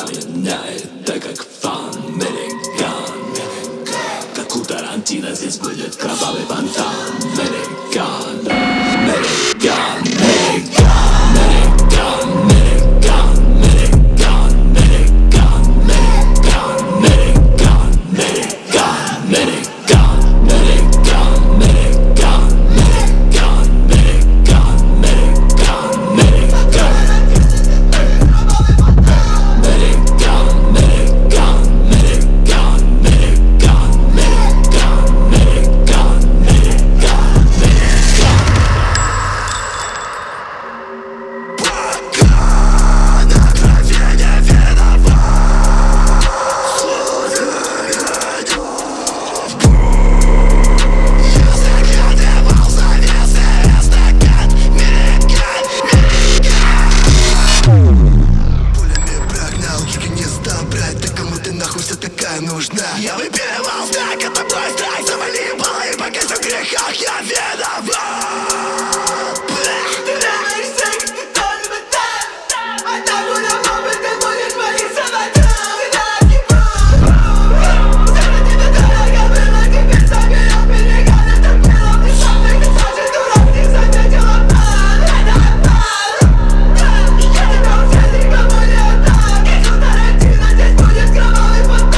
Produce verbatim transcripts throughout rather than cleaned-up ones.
напоминает, так как фан Американ. Как у Тарантино здесь будет кровавый фонтан. Американ, Американ, Американ, Американ, Американ, Американ, Американ, Американ, Американ, Американ, Американ, Американ, Американ, Американ, Американ, Американ, Американ. Нужна. Я выпивал знак, это мой страх. Завали полы, пока в грехах я виноват. Ты думаешь, секс, ты тоже бы там. А там буду помнить, ты будешь молиться в этом. Ты дорогий бог. Все тебе дорого было, теперь заберем берега. Это было мне сам, ты тоже дурак, не заметил обман. Это обман. Я тебя уже никому не отдам. Как у Тарантино, здесь будет кровавый фонтан.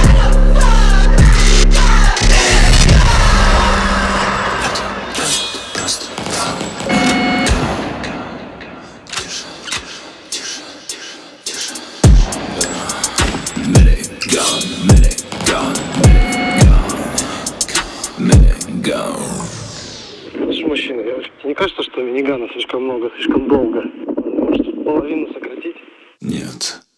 Слушай, мужчина, тебе не кажется, что минигана слишком много, слишком долго? Может, половину сократить? Нет.